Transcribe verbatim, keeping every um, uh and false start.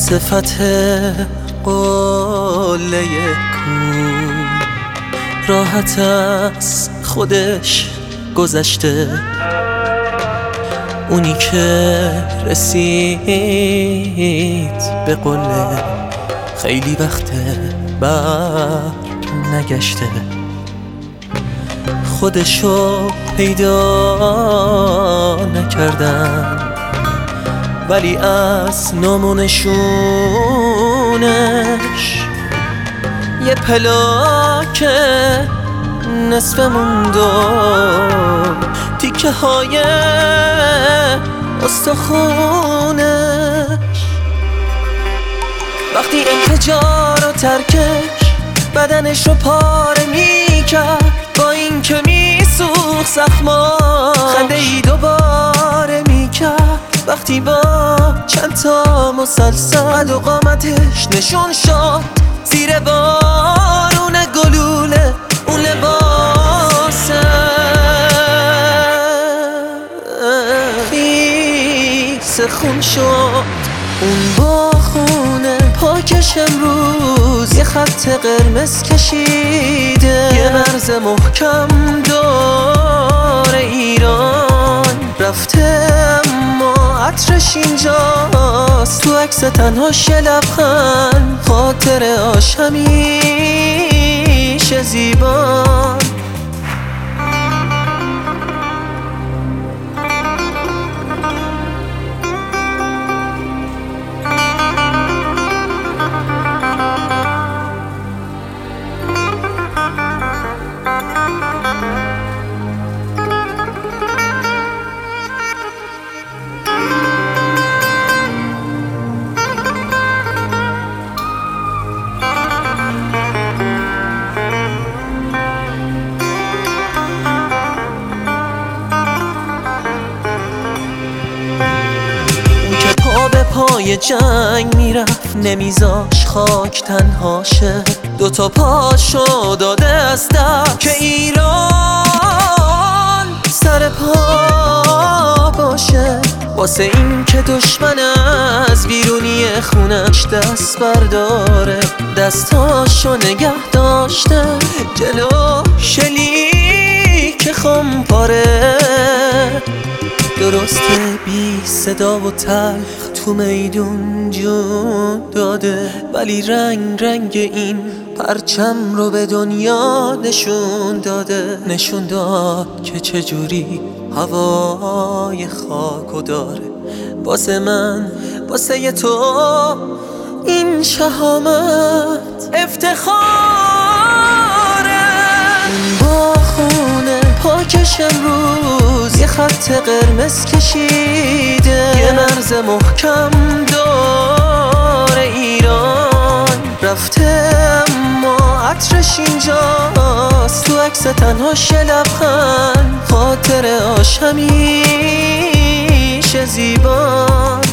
واسه فتح قله کون راحت از خودش گذشته. اونی که رسید به قله خیلی وقته بر نگشته. خودشو پیدا نکردن ولی از نامونشونش یه پلاک نصف موند و تیکه های استخونش. وقتی انفجار و ترکش بدنش رو پاره میکرد، با این که میسوخت زخما خنده ای دوباره میکرد. وقتی با چند تا مسلسل و قامتش نشون شد زیر بارون گلوله اون لباسه خیس خون شد. اون با خونه پاکش امروز یه خط قرمز کشیده، یه مرز محکم دور ایران رفته اما عطرش اینجاست. تو عکس تنهاش یه لبخند، خاطر آش همیشه زیبان. پای جنگ میرفت نمیذاش خاک تنهاشه، دوتا پاشو داده از دست که ایران سر پا باشه. واسه این که دشمن از بیرونی خونش دست برداره، دستاشو نگه داشته جلو شلیک خمپاره. درسته بی صدا و تلخ تو میدون جون داده، ولی رنگ رنگ این پرچم رو به دنیا نشون داده. نشون داد که چجوری هوای خاکو داره. واسه من واسه ی تو این شهامت افتخاره. با خونه پاکش امروز یه خط قرمز کشیده، یه مرز محکم دور ایران رفته اما عطرش اینجاست. تو عکس تنهاش یه لبخند، خاطر آش همیشه زیبان.